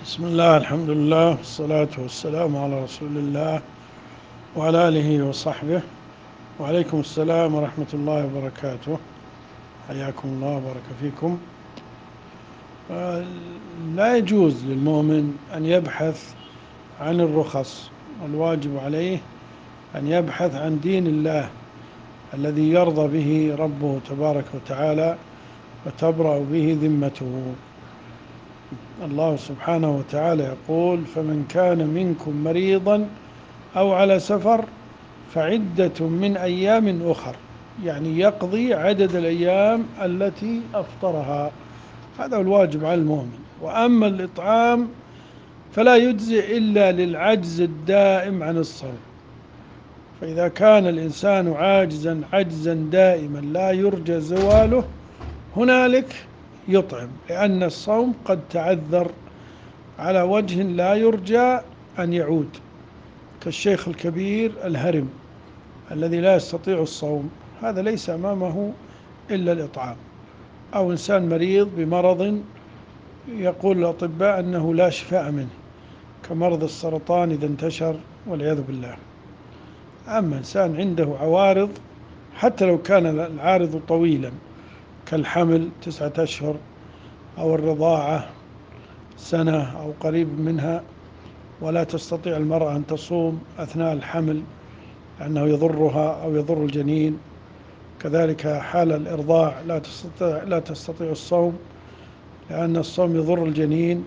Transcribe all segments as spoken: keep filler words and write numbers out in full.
بسم الله، الحمد لله، والصلاة والسلام على رسول الله وعلى آله وصحبه. وعليكم السلام ورحمة الله وبركاته. حياكم الله وبارك فيكم. لا يجوز للمؤمن أن يبحث عن الرخص، والواجب عليه أن يبحث عن دين الله الذي يرضى به ربه تبارك وتعالى وتبرأ به ذمته. الله سبحانه وتعالى يقول: فمن كان منكم مريضا أو على سفر فعدة من أيام أخر، يعني يقضي عدد الأيام التي أفطرها. هذا الواجب على المؤمن. وأما الإطعام فلا يجزئ إلا للعجز الدائم عن الصوم، فإذا كان الإنسان عاجزا عجزا دائما لا يرجى زواله هنالك يطعم، لأن الصوم قد تعذر على وجه لا يرجى أن يعود، كالشيخ الكبير الهرم الذي لا يستطيع الصوم، هذا ليس أمامه إلا الإطعام. أو إنسان مريض بمرض يقول الأطباء أنه لا شفاء منه، كمرض السرطان إذا انتشر والعياذ بالله. أما إنسان عنده عوارض حتى لو كان العارض طويلا، كالحمل تسعة أشهر أو الرضاعة سنة أو قريب منها، ولا تستطيع المرأة أن تصوم أثناء الحمل لأنه يضرها أو يضر الجنين، كذلك حال الإرضاع لا تستطيع, لا تستطيع الصوم لأن الصوم يضر الجنين،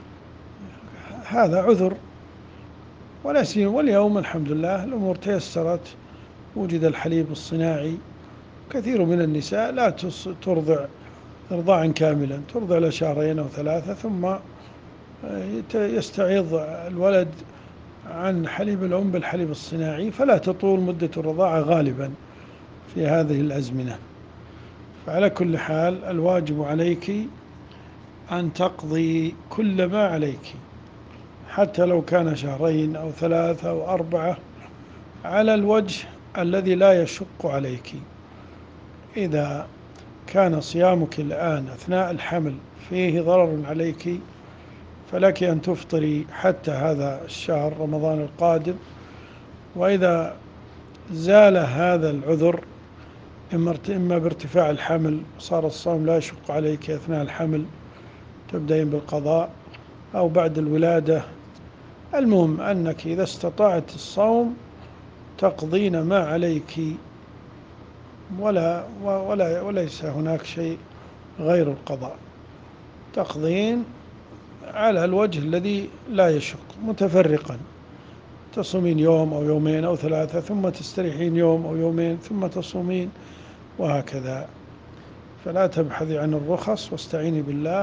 هذا عذر. ولا سيما واليوم الحمد لله الأمور تيسرت، وجد الحليب الصناعي، كثير من النساء لا ترضع إرضاعا كاملا، ترضع لشهرين أو ثلاثة ثم يستعيض الولد عن حليب الأم بالحليب الصناعي، فلا تطول مدة الرضاعة غالبا في هذه الأزمنة. فعلى كل حال الواجب عليك أن تقضي كل ما عليك، حتى لو كان شهرين أو ثلاثة أو أربعة، على الوجه الذي لا يشق عليك. إذا كان صيامك الآن أثناء الحمل فيه ضرر عليك فلك أن تفطري حتى هذا الشهر رمضان القادم. وإذا زال هذا العذر إما بارتفاع الحمل صار الصوم لا يشق عليك أثناء الحمل تبدأين بالقضاء، أو بعد الولادة، المهم أنك إذا استطعت الصوم تقضين ما عليك، ولا ولا وليس هناك شيء غير القضاء، تقضين على الوجه الذي لا يشق متفرقا، تصومين يوم أو يومين أو ثلاثة ثم تستريحين يوم أو يومين ثم تصومين، وهكذا. فلا تبحثي عن الرخص، واستعيني بالله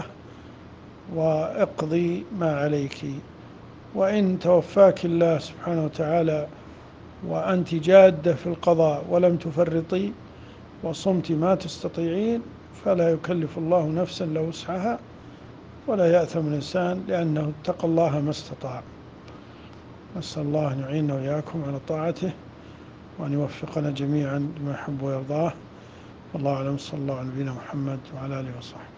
واقضي ما عليك. وإن توفاك الله سبحانه وتعالى وأنت جادة في القضاء ولم تفرطي وصمت ما تستطيعين فلا يكلف الله نفسا إلا وسعها، ولا يأثم الإنسان لأنه اتقى الله ما استطاع. نسأل الله أن يعيننا وإياكم على طاعته، وأن يوفقنا جميعا لما يحب ويرضاه. والله أعلم. صلى الله على نبينا محمد وعلى آله وصحبه.